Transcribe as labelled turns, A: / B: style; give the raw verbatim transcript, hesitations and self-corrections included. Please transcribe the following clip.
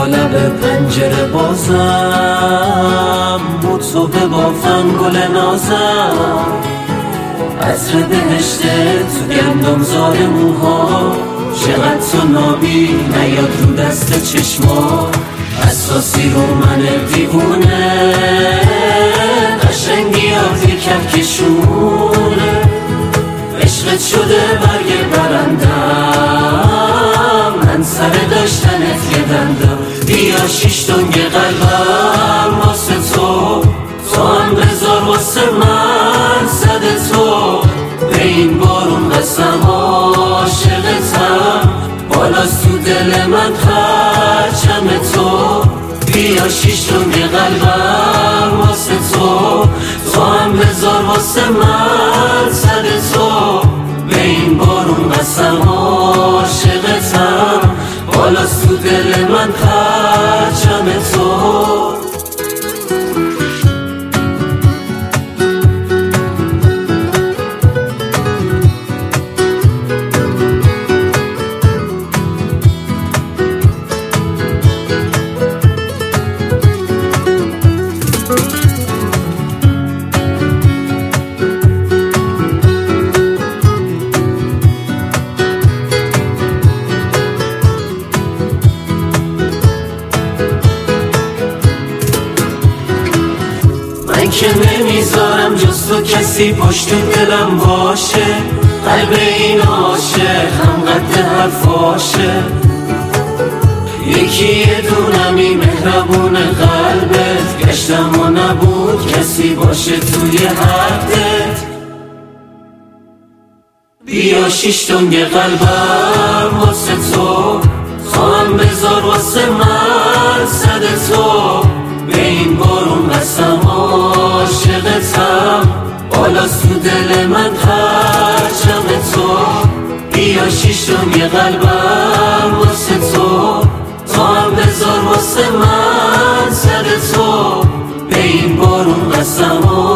A: تا لب پنجره بازم بود صبح بافم گل نازم عطر بهشته تو گندم زار موها چقدر تو نابی نیاد رو دست چشما اساسی رو من دیوونه قشنگی آتی کفکشونه عشقت شده برگ برندم من سر داشتنت یه دندم بیا شیش تنگ قلبم واسه تو تو هم بذار واسه من صد تو به این بارون قسم عاشقتم بالاست تو دل من پرچم تو بیا شیش تنگ قلبم واسه تو تو هم بذار واسه من صد تو به این بارون قسم عاشقتم بالاست تو دل من پرچم تو من که نمیذارم جز تو کسی پشت دلم باشه قلب این عاشق هم قد حرفاشه یکی یه دونمی مهربون قلبت گشتم و نبود کسی باشه توی حدت بیا شیش تنگ قلبم واسه تو خواهم بذار واسه من صد تو به این بارون قسم عاشقتم بالاست تو دل من پرچم تو بیا شیش تنگ قلبم واسه تو تا هم بذار واسه من صد تو به این بارون قسم